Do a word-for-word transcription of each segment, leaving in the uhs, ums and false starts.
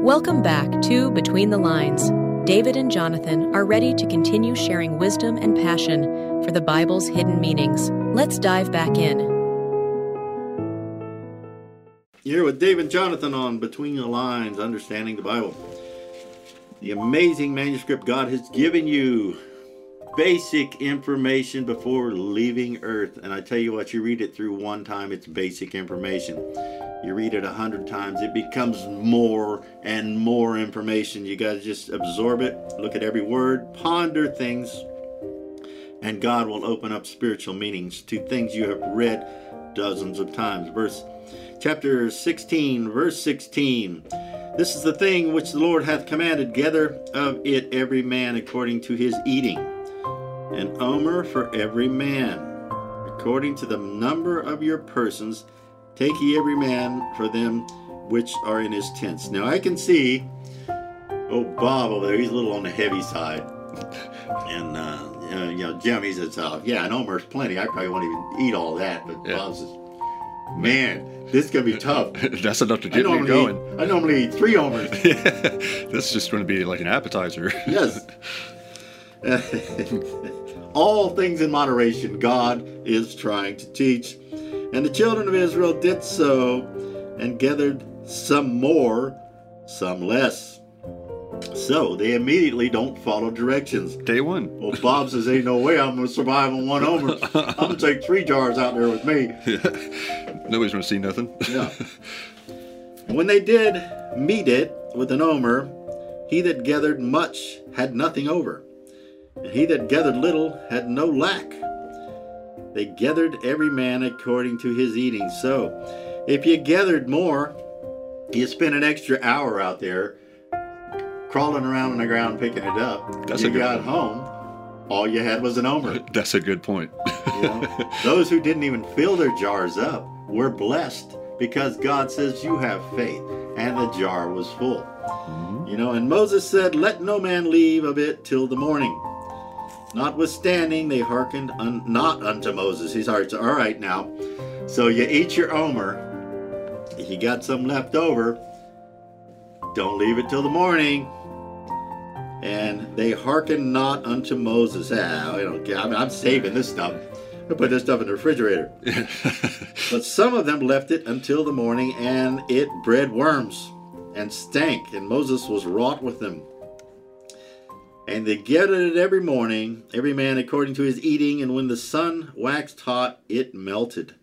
Welcome back to Between the Lines. David and Jonathan are ready to continue sharing wisdom and passion for the Bible's hidden meanings. Let's dive back in. Here with David and Jonathan on Between the Lines, Understanding the Bible. The amazing manuscript God has given you. Basic information before leaving Earth. And I tell you what, you read it through one time, it's basic information. You read it a hundred times, it becomes more and more information. You got to just absorb it, look at every word, ponder things, and God will open up spiritual meanings to things you have read dozens of times. Verse chapter sixteen, verse sixteen. This is the thing which the Lord hath commanded, gather of it every man according to his eating, an omer for every man, according to the number of your persons. Take ye every man for them which are in his tents. Now I can see, oh, Bob over there, he's a little on the heavy side. And, uh, you know, Jim, he says, uh, yeah, an omer's plenty. I probably won't even eat all that. But yeah. Bob says, man, this is going to be tough. That's enough to get me going. Eat, I normally eat three omers. This is just going to be like an appetizer. Yes. All things in moderation, God is trying to teach. And the children of Israel did so, and gathered some more, some less. So they immediately don't follow directions. Day one. Well, Bob says, ain't no way I'm going to survive on one omer. I'm going to take three jars out there with me. Yeah. Nobody's going to see nothing. Yeah. When they did meet it with an omer, he that gathered much had nothing over, and he that gathered little had no lack. They gathered every man according to his eating. So, if you gathered more, you spent an extra hour out there crawling around on the ground picking it up. That's you a good got point. home, all you had was an omer. That's a good point. You know? Those who didn't even fill their jars up were blessed because God says you have faith, and the jar was full. Mm-hmm. You know, and Moses said, let no man leave of it till the morning. Notwithstanding, they hearkened un- not unto Moses. He's all right now. So you eat your omer. If you got some left over, don't leave it till the morning. And they hearkened not unto Moses. Ah, I don't care. I'm, I'm saving this stuff. I put this stuff in the refrigerator. But some of them left it until the morning, and it bred worms and stank. And Moses was wroth with them. And they gathered it every morning, every man according to his eating, and when the sun waxed hot, it melted.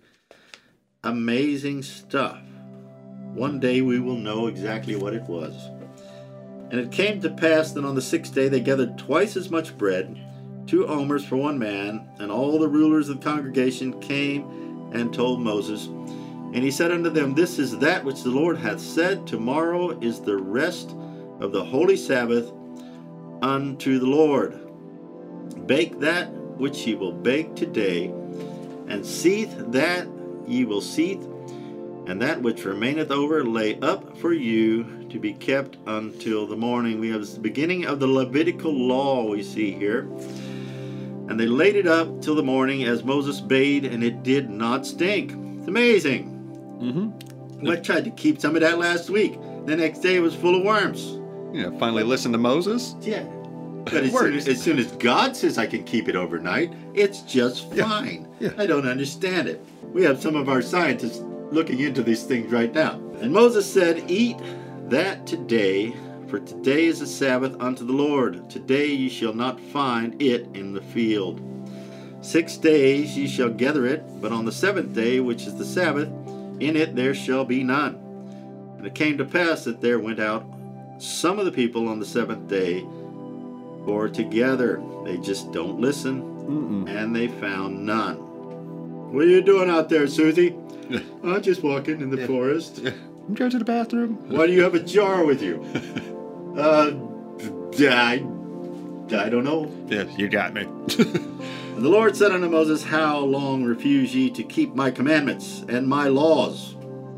Amazing stuff. One day we will know exactly what it was. And it came to pass that on the sixth day they gathered twice as much bread, two omers for one man, and all the rulers of the congregation came and told Moses. And he said unto them, this is that which the Lord hath said, tomorrow is the rest of the holy Sabbath unto the Lord. Bake that which ye will bake today, and seethe that ye will seethe, and that which remaineth over lay up for you to be kept until the morning. We have the beginning of the Levitical law we see here. And they laid it up till the morning as Moses bade, and it did not stink. It's amazing. Mm-hmm. I tried to keep some of that last week. The next day it was full of worms. Yeah, finally listen to Moses? Yeah. But as soon as, as soon as God says I can keep it overnight, it's just fine. Yeah. Yeah. I don't understand it. We have some of our scientists looking into these things right now. And Moses said, eat that today, for today is a Sabbath unto the Lord. Today ye shall not find it in the field. Six days ye shall gather it, but on the seventh day, which is the Sabbath, in it there shall be none. And it came to pass that there went out some of the people on the seventh day for together. They just don't listen. Mm-mm. And they found none. What are you doing out there, Susie? I'm just walking in the yeah. forest. Yeah. I'm going to the bathroom. Why do you have a jar with you? uh, I, I don't know. Yeah, you got me. And the Lord said unto Moses, how long refuse ye to keep my commandments and my laws?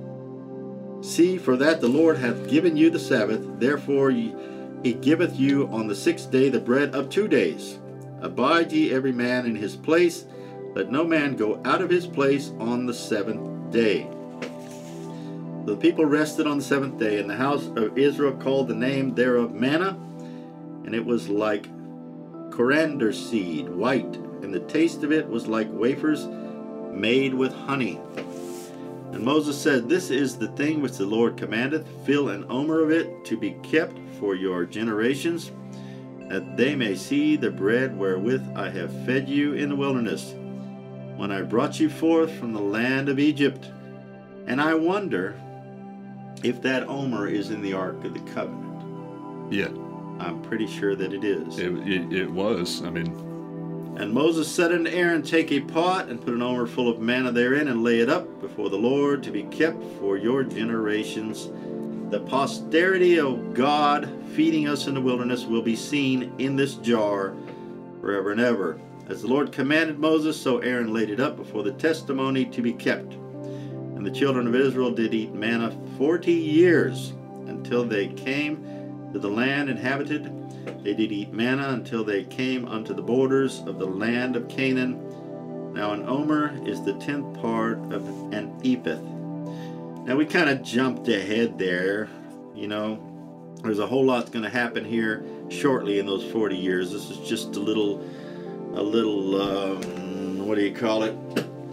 See, for that the Lord hath given you the Sabbath, therefore ye, he giveth you on the sixth day the bread of two days. Abide ye every man in his place, let no man go out of his place on the seventh day. The people rested on the seventh day, and the house of Israel called the name thereof manna, and it was like coriander seed, white, and the taste of it was like wafers made with honey. And Moses said, This is the thing which the Lord commandeth, fill an omer of it to be kept for your generations, that they may see the bread wherewith I have fed you in the wilderness, when I brought you forth from the land of Egypt. And I wonder if that omer is in the Ark of the Covenant. Yeah. I'm pretty sure that it is. It, it, it was. I mean, And Moses said unto Aaron, Take a pot, and put an omer full of manna therein, and lay it up before the Lord, to be kept for your generations. The posterity of God feeding us in the wilderness will be seen in this jar forever and ever. As the Lord commanded Moses, so Aaron laid it up before the testimony to be kept. And the children of Israel did eat manna forty years, until they came to the land inhabited. They did eat manna until they came unto the borders of the land of Canaan. Now an omer is the tenth part of an ephah. Now we kind of jumped ahead there. You know, there's a whole lot's going to happen here shortly in those forty years. This is just a little, a little, um, what do you call it?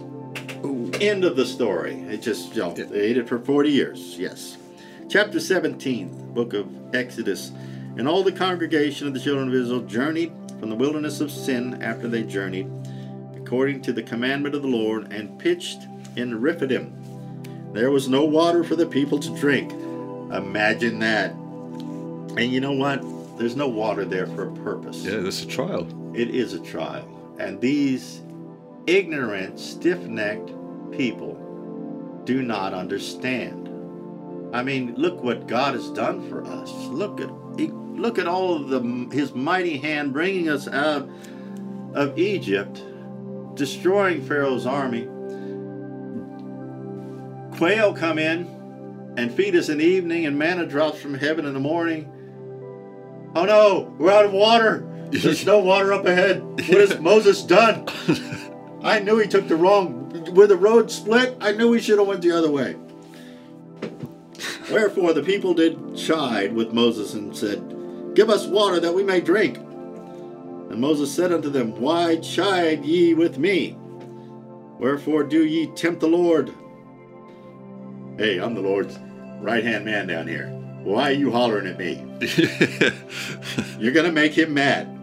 End of the story. It just jumped. They ate it for forty years. Yes. Chapter seventeen, book of Exodus. And all the congregation of the children of Israel journeyed from the wilderness of Sin after they journeyed, according to the commandment of the Lord, and pitched in Rephidim. There was no water for the people to drink. Imagine that. And you know what? There's no water there for a purpose. yeah, this is a trial. It is a trial. And these ignorant, stiff-necked people do not understand. I mean, look what God has done for us. Look at look at all of the His mighty hand bringing us out of Egypt, destroying Pharaoh's army. Quail come in and feed us in the evening, and manna drops from heaven in the morning. Oh no, we're out of water. There's no water up ahead. What has Moses done? I knew he took the wrong, where the road split, I knew he should have went the other way. Wherefore the people did chide with Moses and said, Give us water that we may drink. And Moses said unto them, Why chide ye with me? Wherefore do ye tempt the Lord? Hey, I'm the Lord's right-hand man down here. Why are you hollering at me? You're going to make him mad.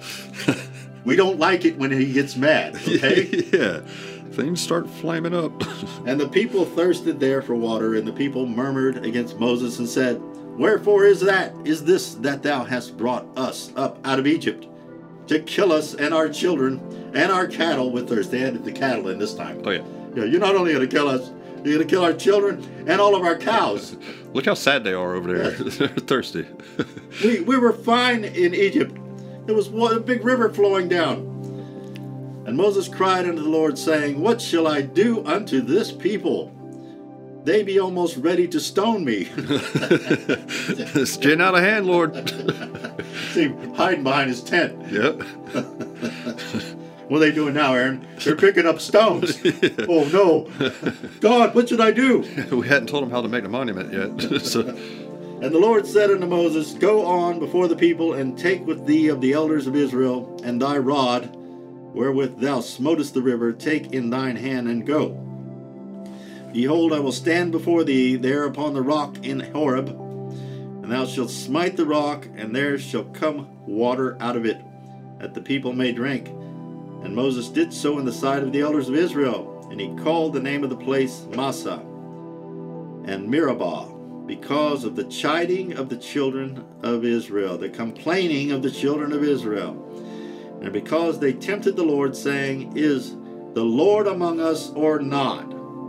We don't like it when he gets mad, okay? Yeah, things start flaming up. And the people thirsted there for water, and the people murmured against Moses and said, Wherefore is that? Is this that thou hast brought us up out of Egypt, to kill us and our children and our cattle with thirst? They added the cattle in this time. Oh, yeah. Yeah, you're not only going to kill us, you're going to kill our children and all of our cows. Look how sad they are over there. They're thirsty. we, we were fine in Egypt. There was one, a big river flowing down. And Moses cried unto the Lord, saying, What shall I do unto this people? They be almost ready to stone me. It's getting out of hand, Lord. See, hiding behind his tent. Yep. What are they doing now, Aaron? They're picking up stones. Yeah. Oh, no. God, what should I do? We hadn't told him how to make the monument yet. So. And the Lord said unto Moses, Go on before the people, and take with thee of the elders of Israel, and thy rod, wherewith thou smotest the river, take in thine hand, and go. Behold, I will stand before thee there upon the rock in Horeb, and thou shalt smite the rock, and there shall come water out of it, that the people may drink. And Moses did so in the sight of the elders of Israel, and he called the name of the place Massah and Meribah, because of the chiding of the children of Israel, the complaining of the children of Israel, and because they tempted the Lord, saying, Is the Lord among us or not?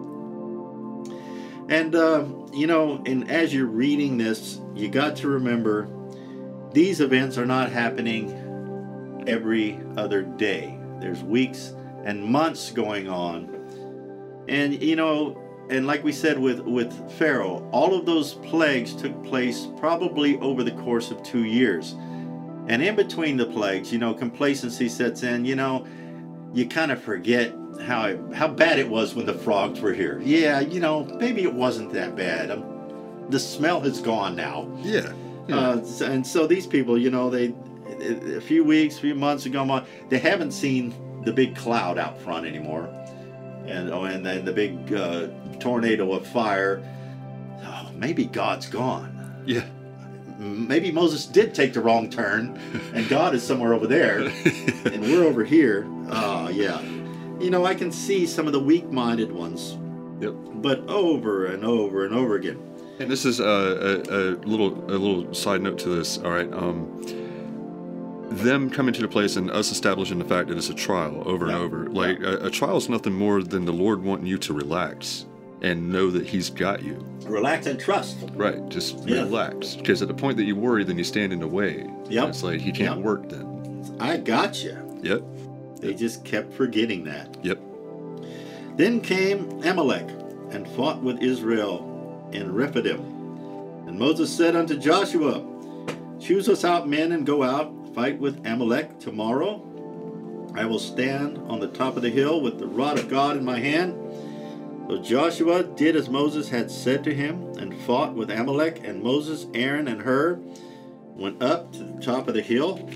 And, uh, you know, and as you're reading this, you got to remember, these events are not happening every other day. There's weeks and months going on. And, you know, and like we said with, with Pharaoh, all of those plagues took place probably over the course of two years. And in between the plagues, you know, complacency sets in. You know, you kind of forget how how bad it was when the frogs were here. Yeah, you know, maybe it wasn't that bad. Um, the smell has gone now. Yeah. yeah. Uh, and so these people, you know, they a few weeks, a few months have gone on. They haven't seen the big cloud out front anymore, and oh, and then the big uh, tornado of fire. Oh, maybe God's gone. Yeah. Maybe Moses did take the wrong turn, and God is somewhere over there, and we're over here. Oh, yeah. You know, I can see some of the weak-minded ones. Yep. But over and over and over again. And this is a, a, a little a little side note to this. All right. Um, them coming to the place and us establishing the fact that it's a trial over Yeah. and over. Like Yeah. a, a trial is nothing more than the Lord wanting you to relax and know that He's got you. Relax and trust. Right. Just Yeah. relax. Because at the point that you worry, then you stand in the way. Yep. It's like He can't Yep. work then. I got you. Yep. They just kept forgetting that. Yep. Then came Amalek and fought with Israel in Rephidim. And Moses said unto Joshua, choose us out men and go out, fight with Amalek tomorrow. I will stand on the top of the hill with the rod of God in my hand. So Joshua did as Moses had said to him, and fought with Amalek, and Moses, Aaron, and Hur went up to the top of the hill.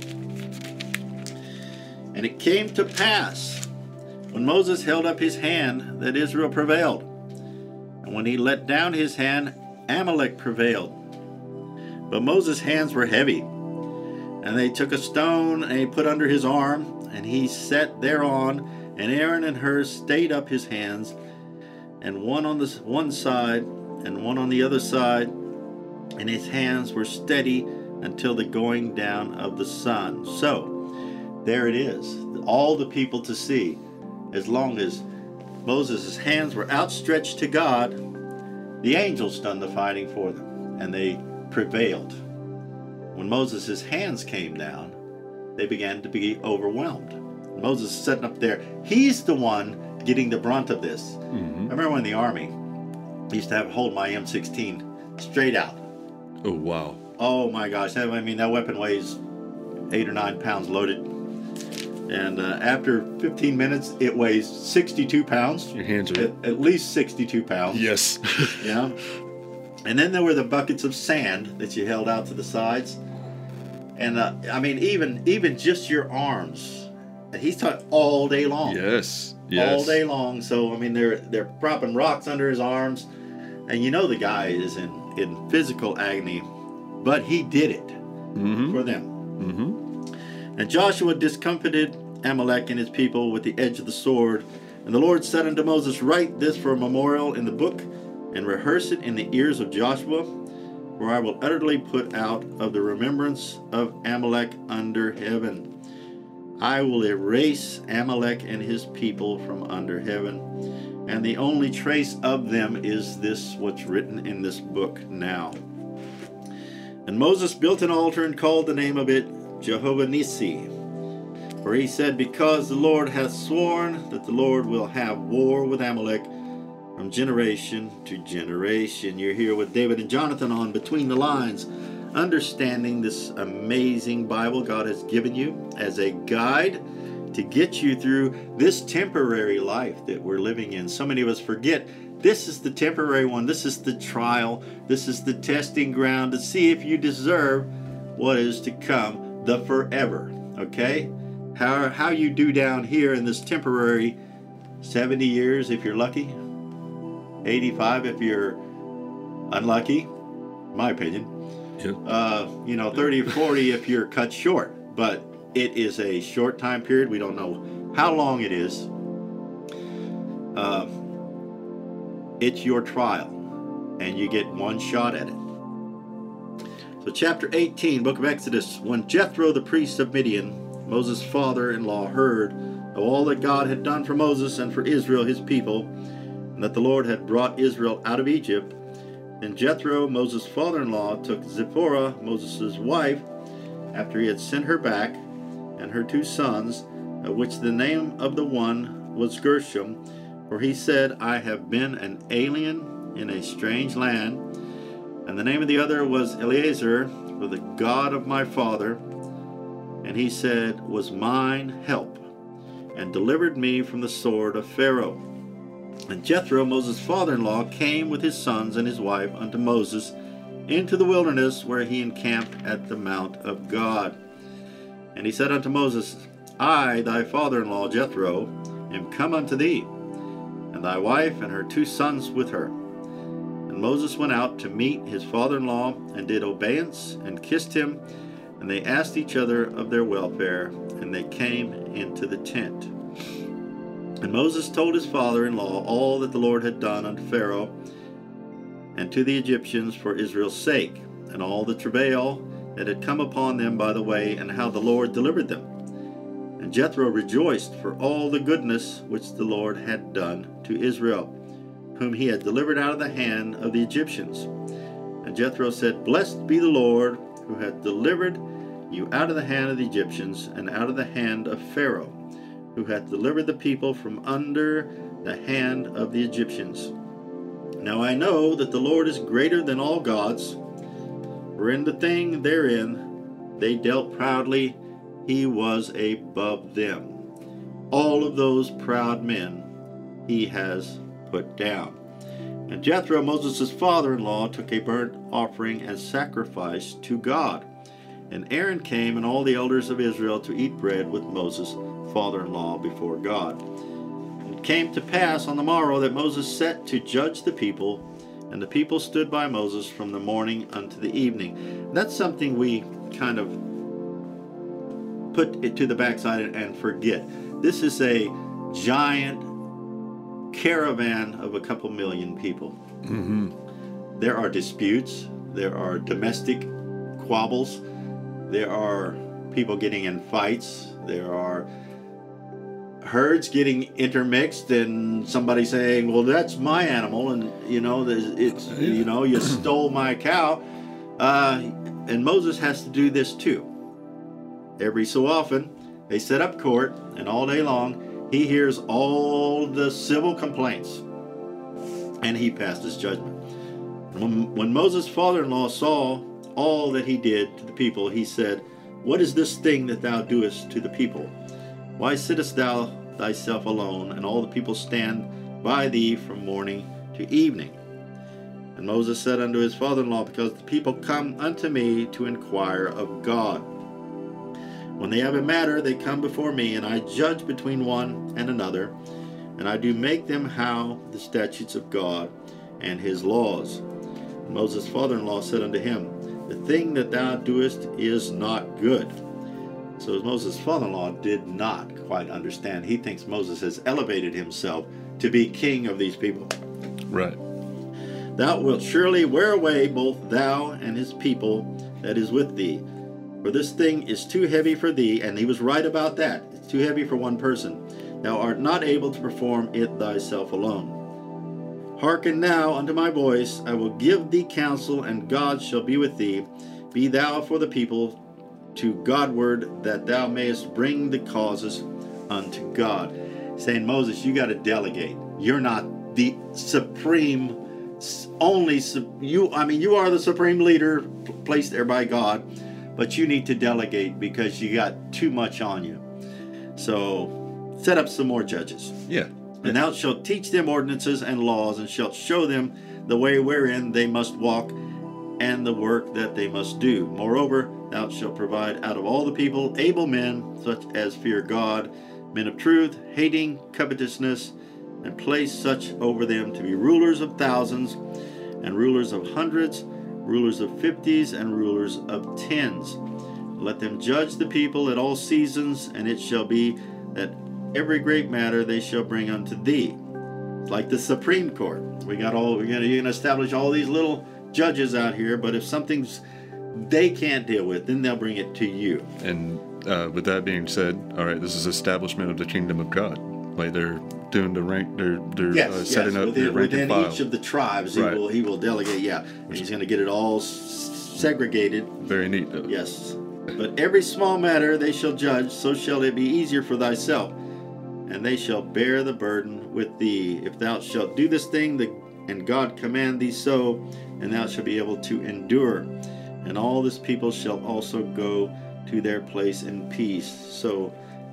And it came to pass, when Moses held up his hand, that Israel prevailed. And when he let down his hand, Amalek prevailed. But Moses' hands were heavy. And they took a stone, and he put under his arm, and he sat thereon, and Aaron and Hur stayed up his hands, and one on the one side, and one on the other side, and his hands were steady until the going down of the sun. So, there it is, all the people to see. As long as Moses' hands were outstretched to God, the angels done the fighting for them, and they prevailed. When Moses' hands came down, they began to be overwhelmed. Moses sitting up there, he's the one getting the brunt of this. Mm-hmm. I remember in the Army, I used to have hold my M sixteen straight out. Oh, wow. Oh my gosh, I mean, that weapon weighs eight or nine pounds loaded. And uh, after fifteen minutes, it weighs sixty-two pounds. Your hands are... At, at least sixty-two pounds. Yes. Yeah. And then there were the buckets of sand that you held out to the sides. And uh, I mean, even even just your arms. He's talking all day long. Yes. Yes. All day long. So I mean, they're they're propping rocks under his arms, and you know the guy is in in physical agony, but he did it Mm-hmm. for them. Mm-hmm. And Joshua discomfited Amalek and his people with the edge of the sword. And the Lord said unto Moses, write this for a memorial in the book, and rehearse it in the ears of Joshua, for I will utterly put out of the remembrance of Amalek under heaven. I will erase Amalek and his people from under heaven, and the only trace of them is this, what's written in this book now. And Moses built an altar and called the name of it Jehovah Nissi. For he said, because the Lord hath sworn that the Lord will have war with Amalek from generation to generation. You're here with David and Jonathan on Between the Lines, understanding this amazing Bible God has given you as a guide to get you through this temporary life that we're living in. So many of us forget this is the temporary one. This is the trial. This is the testing ground to see if you deserve what is to come, the forever. Okay? How, how you do down here in this temporary seventy years if you're lucky, eighty-five if you're unlucky, in my opinion. Yeah. Uh, you know, thirty or forty if you're cut short. But it is a short time period. We don't know how long it is. Uh, it's your trial, and you get one shot at it. So chapter eighteen, book of Exodus. When Jethro, the priest of Midian, Moses' father-in-law, heard of all that God had done for Moses and for Israel his people, and that the Lord had brought Israel out of Egypt, then Jethro, Moses' father-in-law, took Zipporah, Moses' wife, after he had sent her back, and her two sons, of which the name of the one was Gershom, for he said, I have been an alien in a strange land, and the name of the other was Eleazar, for the God of my father, and he said, was mine help. and delivered me from the sword of Pharaoh. And Jethro, Moses' father-in-law, came with his sons and his wife unto Moses into the wilderness, where he encamped at the mount of God. And he said unto Moses, I, thy father-in-law Jethro, am come unto thee, and thy wife and her two sons with her. And Moses went out to meet his father-in-law, and did obeisance, and kissed him. And they asked each other of their welfare, and they came into the tent. And Moses told his father-in-law all that the Lord had done unto Pharaoh and to the Egyptians for Israel's sake, and all the travail that had come upon them by the way, and how the Lord delivered them. And Jethro rejoiced for all the goodness which the Lord had done to Israel, whom he had delivered out of the hand of the Egyptians. And Jethro said, Blessed be the Lord, who hath delivered you out of the hand of the Egyptians, and out of the hand of Pharaoh, who hath delivered the people from under the hand of the Egyptians. Now I know that the Lord is greater than all gods, for in the thing therein they dealt proudly, he was above them. All of those proud men he has put down. And Jethro, Moses' father-in-law, took a burnt offering and sacrifice to God. And Aaron came and all the elders of Israel to eat bread with Moses' father-in-law before God. And it came to pass on the morrow that Moses set to judge the people, and the people stood by Moses from the morning unto the evening. That's something we kind of put it to the backside and forget. This is a giant caravan of a couple million people. Mm-hmm. There are disputes, there are domestic squabbles, there are people getting in fights, there are herds getting intermixed, and somebody saying, well, that's my animal, and you know, it's, you know, you stole my cow. Uh, and Moses has to do this too. Every so often, they set up court, and all day long, he hears all the civil complaints, and he passes judgment. When, when Moses' father-in-law saw all that he did to the people, he said, What is this thing that thou doest to the people? Why sittest thou thyself alone, and all the people stand by thee from morning to evening? And Moses said unto his father-in-law, Because the people come unto me to inquire of God. When they have a matter, they come before me, and I judge between one and another, and I do make them how the statutes of God and his laws. And Moses' father-in-law said unto him, The thing that thou doest is not good. So Moses' father-in-law did not quite understand. He thinks Moses has elevated himself to be king of these people. Right. Thou wilt surely wear away both thou and his people that is with thee. For this thing is too heavy for thee, and he was right about that. It's too heavy for one person. Thou art not able to perform it thyself alone. Hearken now unto my voice. I will give thee counsel, and God shall be with thee. Be thou for the people to Godward, that thou mayest bring the causes unto God. Saying, Moses, you got to delegate. You're not the supreme, only, you, I mean, you are the supreme leader placed there by God. But you need to delegate because you got too much on you. So set up some more judges. Yeah. And thou shalt teach them ordinances and laws, and shalt show them the way wherein they must walk, and the work that they must do. Moreover, thou shalt provide out of all the people able men, such as fear God, men of truth, hating covetousness, and place such over them to be rulers of thousands, and rulers of hundreds, rulers of fifties, and rulers of tens. Let them judge the people at all seasons, and it shall be that every great matter they shall bring unto thee. It's like the Supreme Court. We got all we're gonna, you're gonna establish all these little judges out here, but if something's they can't deal with, then they'll bring it to you. And uh, with that being said, all right, this is establishment of the kingdom of God. Like they're doing the rank, they're they're yes, uh, setting yes. up within, the rank and within file. each of the tribes. He Right. will he will delegate. Yeah, and he's going to get it all s- segregated. Very neat, though. Yes, but every small matter they shall judge, so shall it be easier for thyself, and they shall bear the burden with thee. If thou shalt do this thing, the, and God command thee so, and thou shalt be able to endure. And all this people shall also go to their place in peace. So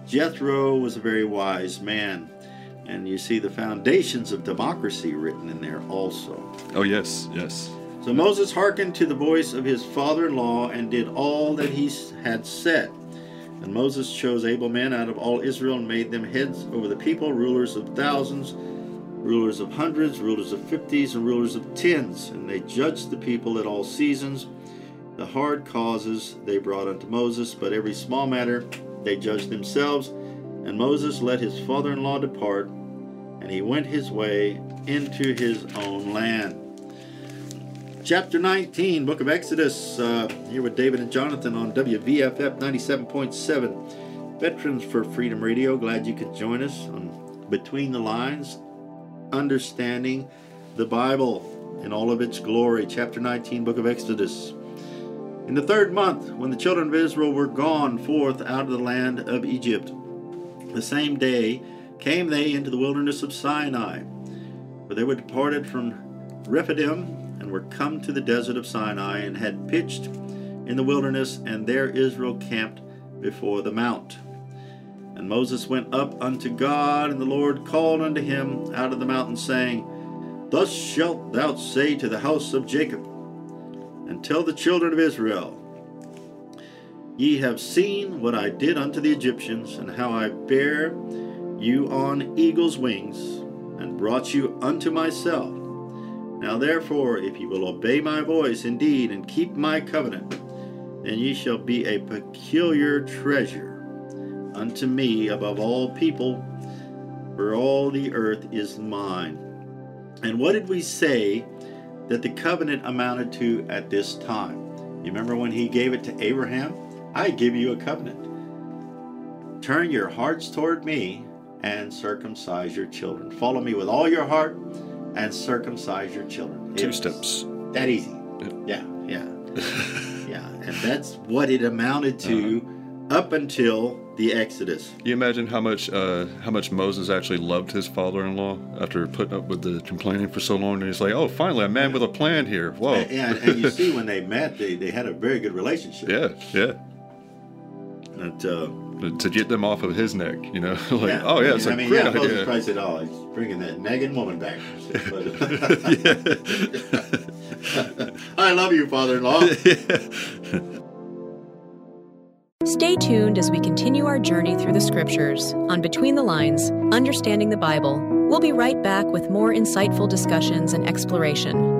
Jethro was a very wise man. And you see the foundations of democracy written in there also. Oh, yes, yes. So Moses hearkened to the voice of his father-in-law and did all that he had said. And Moses chose able men out of all Israel and made them heads over the people, rulers of thousands, rulers of hundreds, rulers of fifties, and rulers of tens. And they judged the people at all seasons. The hard causes they brought unto Moses, but every small matter they judged themselves. And Moses let his father-in-law depart, and he went his way into his own land. Chapter nineteen, Book of Exodus, uh, here with David and Jonathan on W V F F ninety-seven point seven. Veterans for Freedom Radio, glad you could join us on Between the Lines, Understanding the Bible in all of its glory. Chapter nineteen, Book of Exodus. In the third month, when the children of Israel were gone forth out of the land of Egypt, the same day came they into the wilderness of Sinai, for they were departed from Rephidim, and were come to the desert of Sinai, and had pitched in the wilderness, and there Israel camped before the mount. And Moses went up unto God, and the Lord called unto him out of the mountain, saying, Thus shalt thou say to the house of Jacob, and tell the children of Israel, Ye have seen what I did unto the Egyptians, and how I bare you on eagle's wings, and brought you unto myself. Now therefore, if ye will obey my voice indeed, and keep my covenant, then ye shall be a peculiar treasure unto me above all people, for all the earth is mine. And what did we say that the covenant amounted to at this time? You remember when he gave it to Abraham? I give you a covenant. Turn your hearts toward me and circumcise your children. Follow me with all your heart and circumcise your children. Two It's steps. that easy. Yeah, yeah. Yeah, and that's what it amounted to uh-huh. up until the Exodus. You imagine how much uh, how much Moses actually loved his father-in-law after putting up with the complaining for so long, and he's like, oh, finally, a man with a plan here. Whoa. And, and, and you see when they met, they, they had a very good relationship. Yeah, yeah. And, uh, to get them off of his neck, you know, like, yeah. oh yeah, it's I a mean, great yeah, idea. Moses probably said, oh, he's bringing that nagging woman back. I love you, father-in-law. Stay tuned as we continue our journey through the Scriptures on Between the Lines, Understanding the Bible. We'll be right back with more insightful discussions and exploration.